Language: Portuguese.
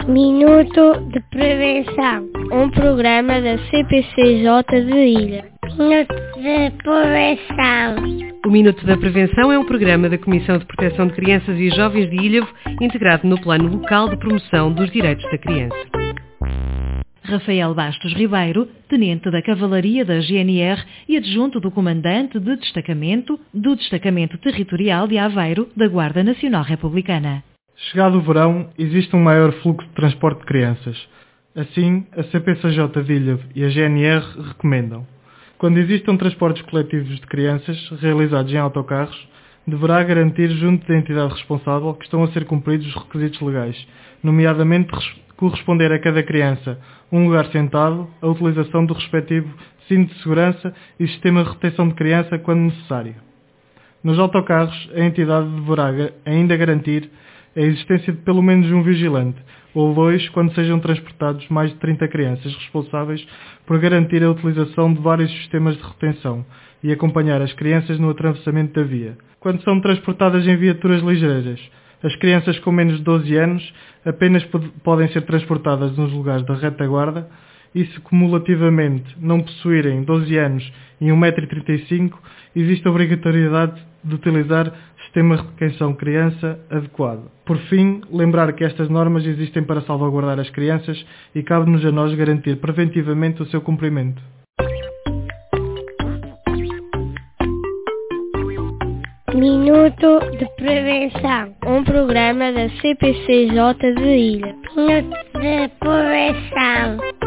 Minuto de Prevenção, um programa da CPCJ de Ilha. Minuto de Prevenção. O Minuto da Prevenção é um programa da Comissão de Proteção de Crianças e Jovens de Ilhavo, integrado no Plano Local de Promoção dos Direitos da Criança. Rafael Bastos Ribeiro, tenente da Cavalaria da GNR e adjunto do comandante de destacamento do Destacamento Territorial de Aveiro da Guarda Nacional Republicana. Chegado o verão, existe um maior fluxo de transporte de crianças. Assim, a CPCJ de Ilhavo e a GNR recomendam: quando existam transportes coletivos de crianças realizados em autocarros, deverá garantir junto da entidade responsável que estão a ser cumpridos os requisitos legais, nomeadamente corresponder a cada criança um lugar sentado, a utilização do respectivo cinto de segurança e sistema de retenção de criança quando necessário. Nos autocarros, a entidade deverá ainda garantir a existência de pelo menos um vigilante, ou dois quando sejam transportados mais de 30 crianças responsáveis por garantir a utilização de vários sistemas de retenção e acompanhar as crianças no atravessamento da via. Quando são transportadas em viaturas ligeiras, as crianças com menos de 12 anos apenas podem ser transportadas nos lugares da retaguarda e, se cumulativamente não possuírem 12 anos e 1,35 m, existe a obrigatoriedade de utilizar sistema de retenção criança adequado. Por fim, lembrar que estas normas existem para salvaguardar as crianças e cabe-nos a nós garantir preventivamente o seu cumprimento. Minuto de Prevenção, um programa da CPCJ de Ilha. Minuto de Prevenção.